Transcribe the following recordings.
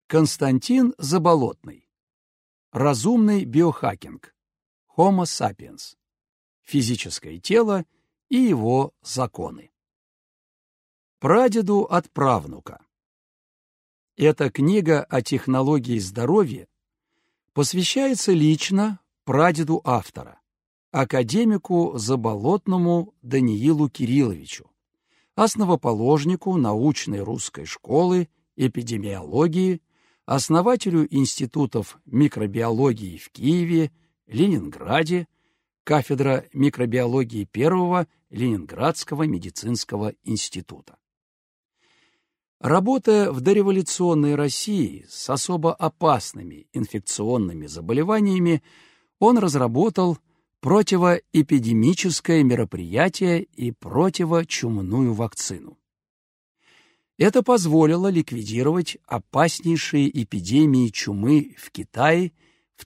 Константин Заболотный. Разумный биохакинг. Homo sapiens. Физическое тело и его законы. Прадеду от правнука. Эта книга о технологии здоровья посвящается лично прадеду автора, академику Заболотному Даниилу Кирилловичу, основоположнику научной русской школы эпидемиологии, основателю институтов микробиологии в Киеве, Ленинграде, кафедра микробиологии Первого Ленинградского медицинского института. Работая в дореволюционной России с особо опасными инфекционными заболеваниями, он разработал противоэпидемическое мероприятие и противочумную вакцину. Это позволило ликвидировать опаснейшие эпидемии чумы в Китае в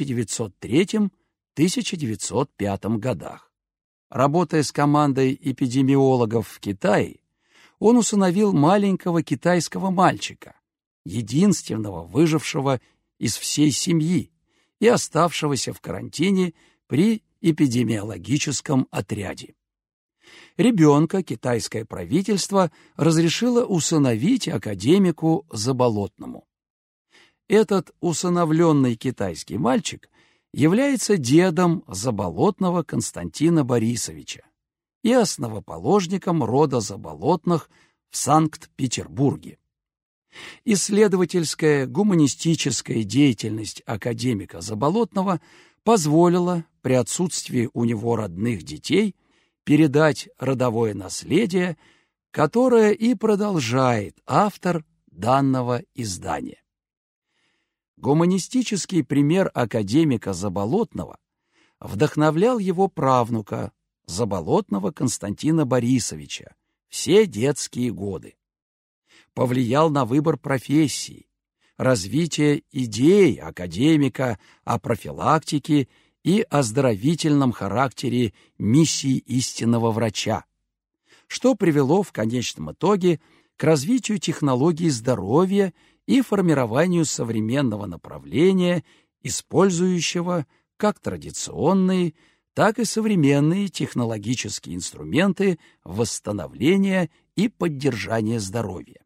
1903-1905 годах. Работая с командой эпидемиологов в Китае, он усыновил маленького китайского мальчика, единственного выжившего из всей семьи и оставшегося в карантине при эпидемиологическом отряде. Ребенка китайское правительство разрешило усыновить академику Заболотному. Этот усыновленный китайский мальчик является дедом Заболотного Константина Борисовича и основоположником рода Заболотных в Санкт-Петербурге. Исследовательская гуманистическая деятельность академика Заболотного позволила при отсутствии у него родных детей передать родовое наследие, которое и продолжает автор данного издания. Гуманистический пример академика Заболотного вдохновлял его правнука, Заболотного Константина Борисовича, все детские годы. Повлиял на выбор профессии, развитие идей академика о профилактике и оздоровительном характере миссии истинного врача, что привело в конечном итоге к развитию технологий здоровья и формированию современного направления, использующего как традиционные, так и современные технологические инструменты восстановления и поддержания здоровья.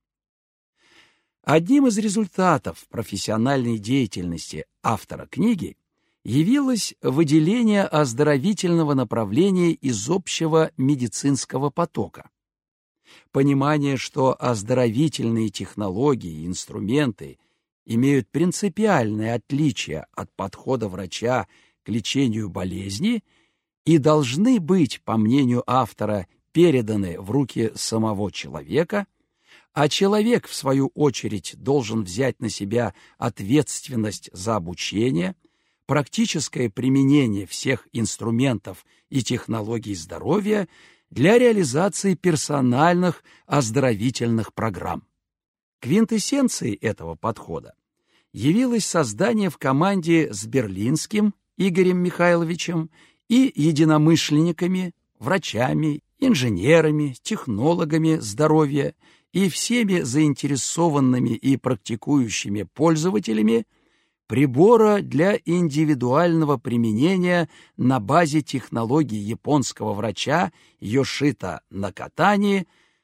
Одним из результатов профессиональной деятельности автора книги явилось выделение оздоровительного направления из общего медицинского потока. Понимание, что оздоровительные технологии и инструменты имеют принципиальное отличие от подхода врача к лечению болезни и должны быть, по мнению автора, переданы в руки самого человека, а человек, в свою очередь, должен взять на себя ответственность за обучение, практическое применение всех инструментов и технологий здоровья для реализации персональных оздоровительных программ. Квинтэссенцией этого подхода явилось создание в команде с Берлинским Игорем Михайловичем и единомышленниками, врачами, инженерами, технологами здоровья и всеми заинтересованными и практикующими пользователями прибора для индивидуального применения на базе технологий японского врача Йошита Накатани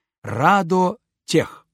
Радо Тех.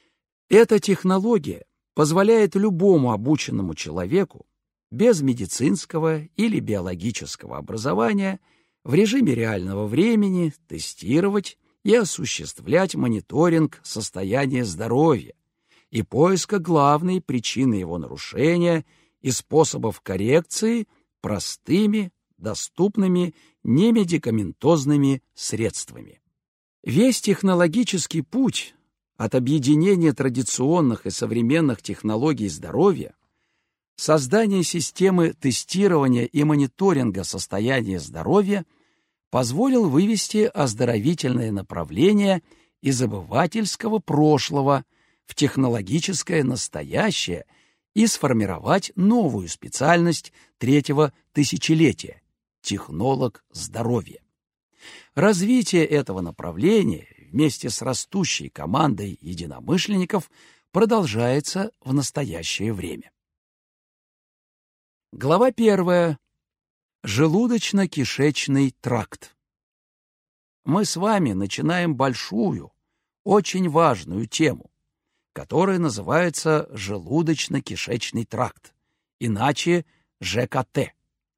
Эта технология позволяет любому обученному человеку без медицинского или биологического образования в режиме реального времени тестировать и осуществлять мониторинг состояния здоровья и поиска главной причины его нарушения и способов коррекции простыми, доступными, немедикаментозными средствами. Весь технологический путь от объединения традиционных и современных технологий здоровья, создания системы тестирования и мониторинга состояния здоровья позволил вывести оздоровительное направление из обывательского прошлого в технологическое настоящее и сформировать новую специальность третьего тысячелетия – технолог здоровья. Развитие этого направления вместе с растущей командой единомышленников продолжается в настоящее время. Глава 1. Желудочно-кишечный тракт. Мы с вами начинаем большую, очень важную тему, которая называется желудочно-кишечный тракт, иначе ЖКТ.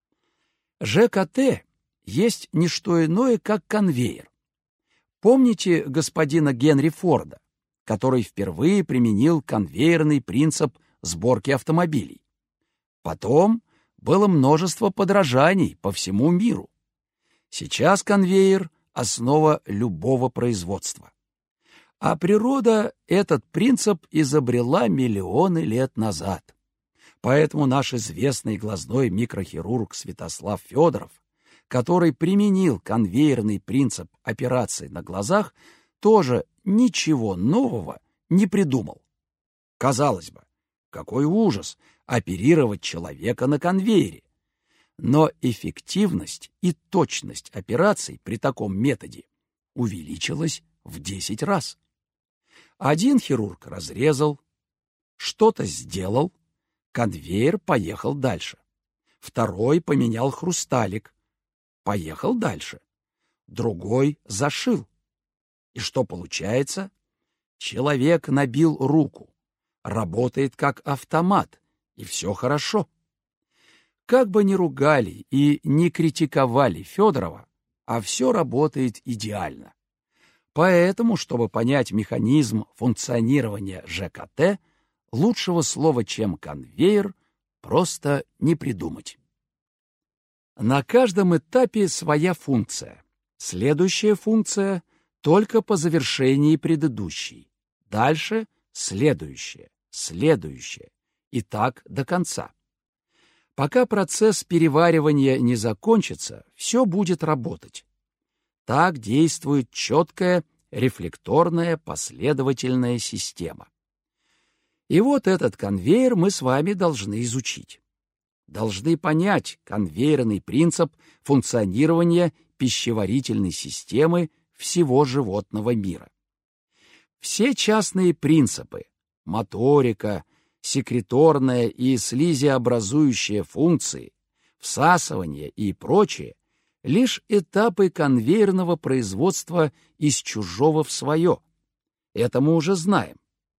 ЖКТ есть не что иное, как конвейер. Помните господина Генри Форда, который впервые применил конвейерный принцип сборки автомобилей? Потом было множество подражаний по всему миру. Сейчас конвейер — основа любого производства. А природа этот принцип изобрела миллионы лет назад. Поэтому наш известный глазной микрохирург Святослав Федоров, который применил конвейерный принцип операций на глазах, тоже ничего нового не придумал. Казалось бы, какой ужас оперировать человека на конвейере. Но эффективность и точность операций при таком методе увеличилась в 10 раз. Один хирург разрезал, что-то сделал, конвейер поехал дальше. Второй поменял хрусталик, поехал дальше. Другой зашил. И что получается? Человек набил руку, работает как автомат, и все хорошо. Как бы ни ругали и не критиковали Федорова, а все работает идеально. Поэтому, чтобы понять механизм функционирования ЖКТ, лучшего слова, чем конвейер, просто не придумать. На каждом этапе своя функция. Следующая функция только по завершении предыдущей. Дальше следующая, следующая. И так до конца. Пока процесс переваривания не закончится, все будет работать. Так действует четкая рефлекторная последовательная система. И вот этот конвейер мы с вами должны изучить. Должны понять конвейерный принцип функционирования пищеварительной системы всего животного мира. Все частные принципы – моторика, секреторная и слизеобразующие функции, всасывание и прочее – лишь этапы конвейерного производства из чужого в свое. Это мы уже знаем.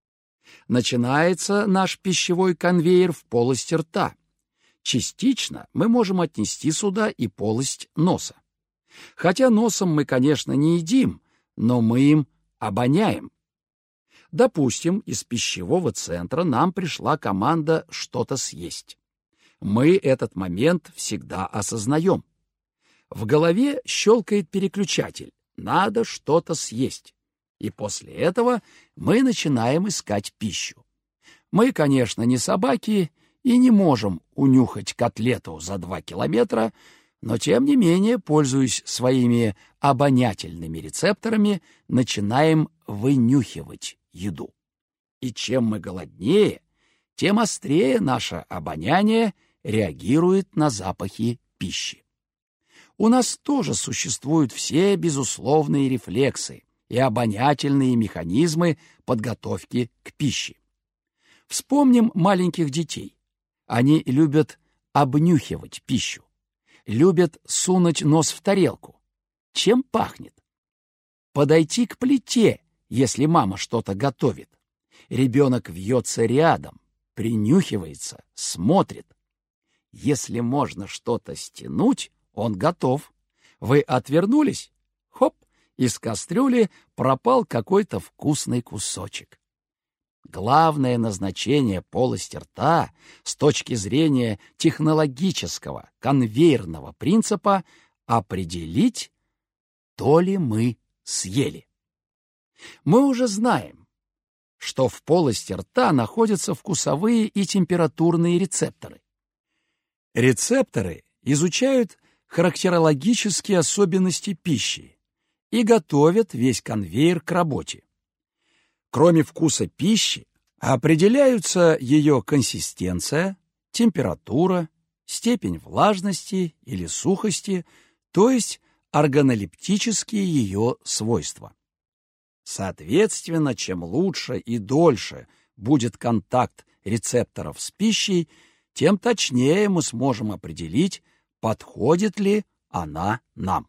Начинается наш пищевой конвейер в полости рта. Частично мы можем отнести сюда и полость носа. Хотя носом мы, конечно, не едим, но мы им обоняем. Допустим, из пищевого центра нам пришла команда что-то съесть. Мы этот момент всегда осознаем. В голове щелкает переключатель «надо что-то съесть». И после этого мы начинаем искать пищу. Мы, конечно, не собаки и не можем унюхать котлету за 2 километра, но, тем не менее, пользуясь своими обонятельными рецепторами, начинаем вынюхивать еду. И чем мы голоднее, тем острее наше обоняние реагирует на запахи пищи. У нас тоже существуют все безусловные рефлексы и обонятельные механизмы подготовки к пище. Вспомним маленьких детей. Они любят обнюхивать пищу, любят сунуть нос в тарелку. Чем пахнет? Подойти к плите, если мама что-то готовит. Ребенок вьется рядом, принюхивается, смотрит. Если можно что-то стянуть, он готов. Вы отвернулись? Хоп! Из кастрюли пропал какой-то вкусный кусочек. Главное назначение полости рта с точки зрения технологического конвейерного принципа — определить, то ли мы съели. Мы уже знаем, что в полости рта находятся вкусовые и температурные рецепторы. Рецепторы изучают характерологические особенности пищи и готовят весь конвейер к работе. Кроме вкуса пищи, определяются ее консистенция, температура, степень влажности или сухости, то есть органолептические ее свойства. Соответственно, чем лучше и дольше будет контакт рецепторов с пищей, тем точнее мы сможем определить, подходит ли она нам.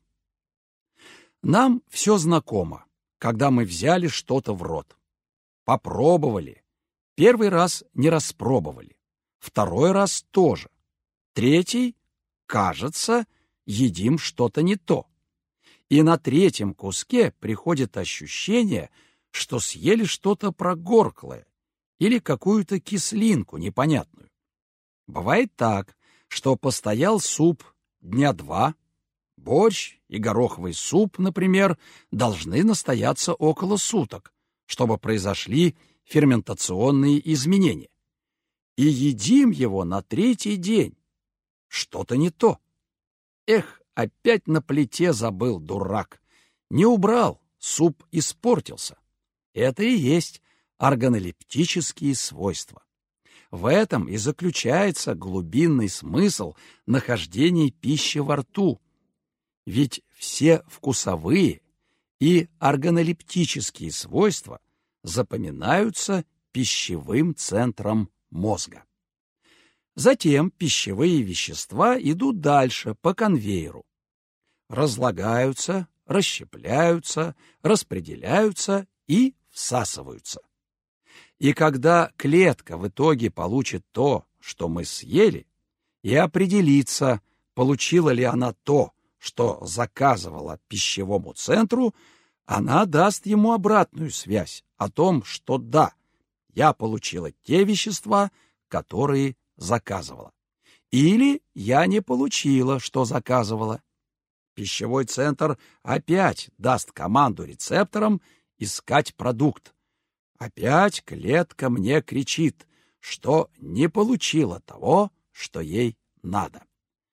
Нам все знакомо, когда мы взяли что-то в рот. Попробовали. Первый раз не распробовали. Второй раз тоже. Третий, кажется, едим что-то не то. И на третьем куске приходит ощущение, что съели что-то прогорклое или какую-то кислинку непонятную. Бывает так, что постоял суп дня 2, борщ и гороховый суп, например, должны настояться около суток, чтобы произошли ферментационные изменения. И едим его на 3-й день. Что-то не то. Эх, опять на плите забыл, дурак. Не убрал, суп испортился. Это и есть органолептические свойства. В этом и заключается глубинный смысл нахождения пищи во рту. Ведь все вкусовые и органолептические свойства запоминаются пищевым центром мозга. Затем пищевые вещества идут дальше по конвейеру. Разлагаются, расщепляются, распределяются и всасываются. И когда клетка в итоге получит то, что мы съели, и определится, получила ли она то, что заказывала пищевому центру, она даст ему обратную связь о том, что да, я получила те вещества, которые заказывала. Или я не получила, что заказывала. Пищевой центр опять даст команду рецепторам искать продукт. Опять клетка мне кричит, что не получила того, что ей надо.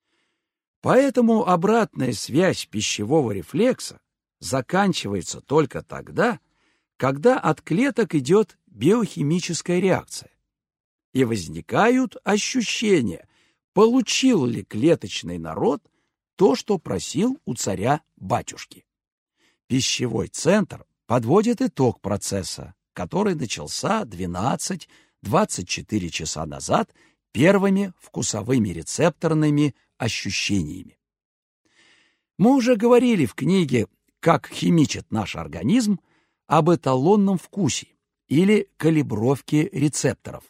Поэтому обратная связь пищевого рефлекса заканчивается только тогда, когда от клеток идет биохимическая реакция. И возникают ощущения, получил ли клеточный народ то, что просил у царя-батюшки. Пищевой центр подводит итог процесса, который начался 12-24 часа назад первыми вкусовыми рецепторными ощущениями. Мы уже говорили в книге «Как химичит наш организм» об эталонном вкусе или калибровке рецепторов.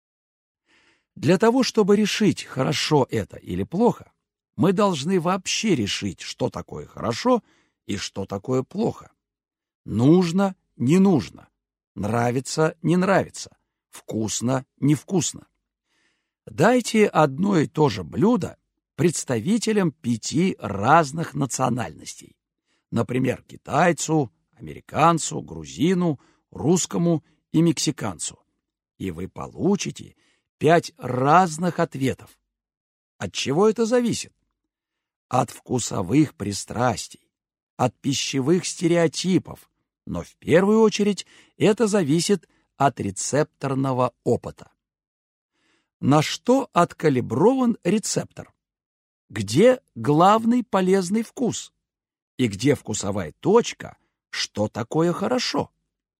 Для того, чтобы решить, хорошо это или плохо, мы должны вообще решить, что такое хорошо и что такое плохо. Нужно, не нужно, нравится, не нравится, вкусно, невкусно. Дайте одно и то же блюдо представителям 5 разных национальностей. Например, китайцу, американцу, грузину, русскому и мексиканцу. И вы получите 5 разных ответов. От чего это зависит? От вкусовых пристрастий, от пищевых стереотипов, но в первую очередь это зависит от рецепторного опыта. На что откалиброван рецептор? Где главный полезный вкус? И где вкусовая точка, что такое хорошо?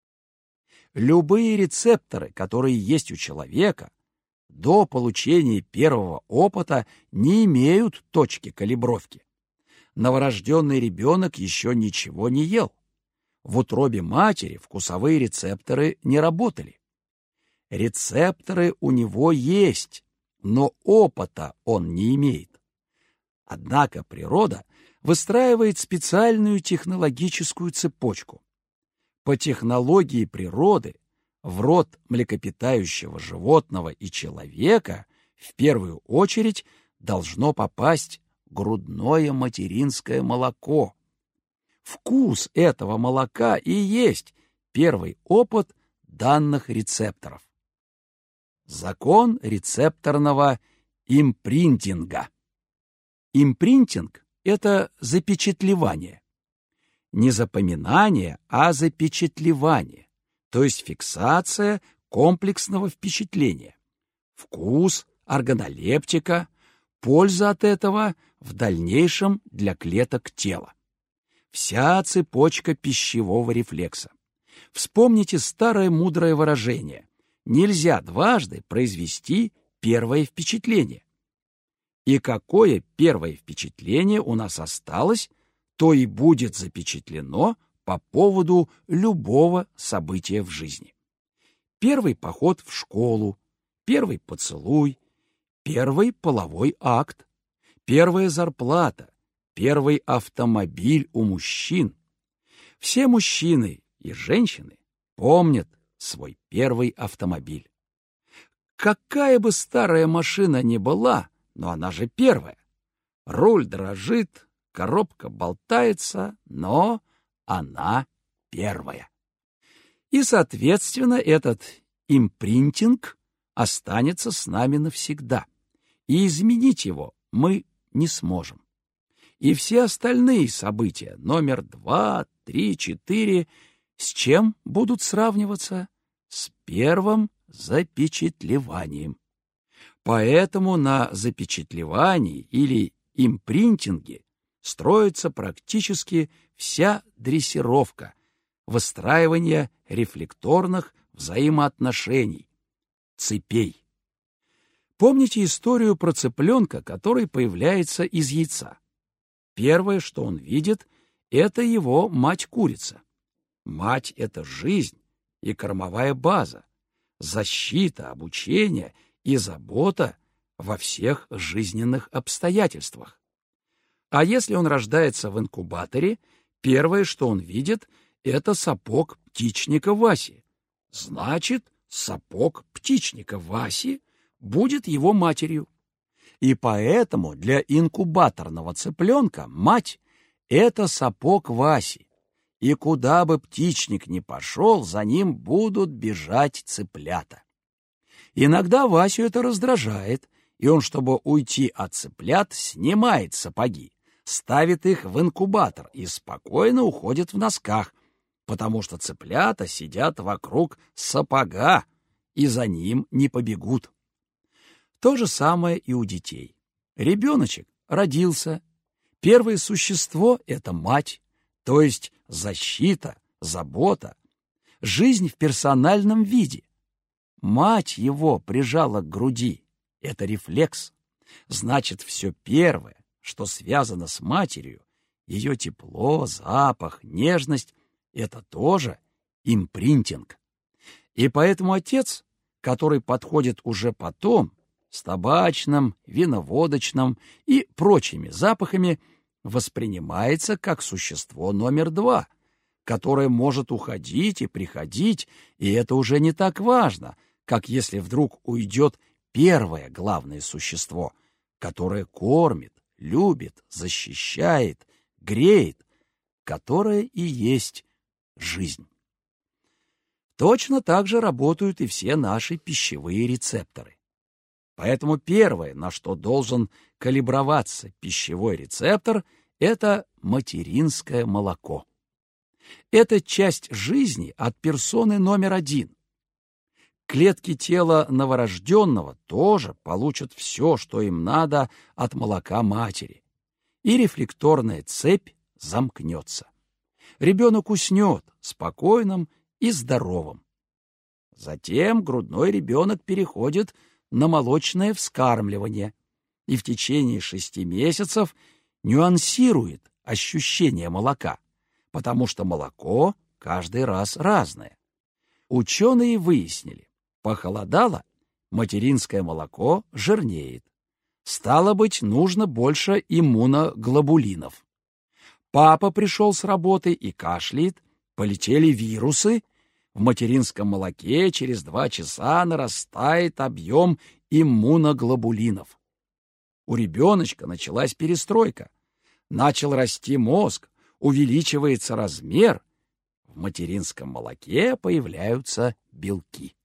Любые рецепторы, которые есть у человека, до получения первого опыта не имеют точки калибровки. Новорожденный ребенок еще ничего не ел. В утробе матери вкусовые рецепторы не работали. Рецепторы у него есть, но опыта он не имеет. Однако природа выстраивает специальную технологическую цепочку. По технологии природы в рот млекопитающего животного и человека в первую очередь должно попасть грудное материнское молоко. Вкус этого молока и есть первый опыт данных рецепторов. Закон рецепторного импринтинга. Импринтинг – это запечатлевание. Не запоминание, а запечатлевание, то есть фиксация комплексного впечатления. Вкус, органолептика, польза от этого в дальнейшем для клеток тела. Вся цепочка пищевого рефлекса. Вспомните старое мудрое выражение нельзя дважды произвести первое впечатление. И какое первое впечатление у нас осталось, то и будет запечатлено по поводу любого события в жизни. Первый поход в школу, первый поцелуй, первый половой акт, первая зарплата, первый автомобиль у мужчин. Все мужчины и женщины помнят свой первый автомобиль. Какая бы старая машина ни была, но она же первая. Руль дрожит, коробка болтается, но она первая. И, соответственно, этот импринтинг останется с нами навсегда, и изменить его мы не сможем. И все остальные события, номер 2, 3, 4, с чем будут сравниваться? С первым запечатлеванием. Поэтому на запечатлевании или импринтинге строится практически вся дрессировка, выстраивание рефлекторных взаимоотношений, цепей. Помните историю про цыпленка, который появляется из яйца? Первое, что он видит, это его мать-курица. Мать — это жизнь и кормовая база, защита, обучение и забота во всех жизненных обстоятельствах. А если он рождается в инкубаторе, первое, что он видит, это сапог птичника Васи. Значит, сапог птичника Васи будет его матерью. И поэтому для инкубаторного цыпленка мать — это сапог Васи. И куда бы птичник ни пошел, за ним будут бежать цыплята. Иногда Васю это раздражает, и он, чтобы уйти от цыплят, снимает сапоги, ставит их в инкубатор и спокойно уходит в носках, потому что цыплята сидят вокруг сапога и за ним не побегут. То же самое и у детей. Ребеночек родился. Первое существо — это мать, то есть защита, забота, жизнь в персональном виде. Мать его прижала к груди. Это рефлекс. Значит, все первое, что связано с матерью, ее тепло, запах, нежность — это тоже импринтинг. И поэтому отец, который подходит уже потом, с табачным, виноводочным и прочими запахами, воспринимается как существо номер 2, которое может уходить и приходить, и это уже не так важно, как если вдруг уйдет первое главное существо, которое кормит, любит, защищает, греет, которое и есть жизнь. Точно так же работают и все наши пищевые рецепторы. Поэтому первое, на что должен калиброваться пищевой рецептор, это материнское молоко. Это часть жизни от персоны номер 1. Клетки тела новорожденного тоже получат все, что им надо от молока матери, и рефлекторная цепь замкнется. Ребенок уснет спокойным и здоровым. Затем грудной ребенок переходит на молочное вскармливание и в течение 6 месяцев нюансирует ощущение молока, потому что молоко каждый раз разное. Ученые выяснили, похолодало, материнское молоко жирнеет. Стало быть, нужно больше иммуноглобулинов. Папа пришел с работы и кашляет, полетели вирусы. В материнском молоке через 2 часа нарастает объем иммуноглобулинов. У ребеночка началась перестройка. Начал расти мозг, увеличивается размер. В материнском молоке появляются белки.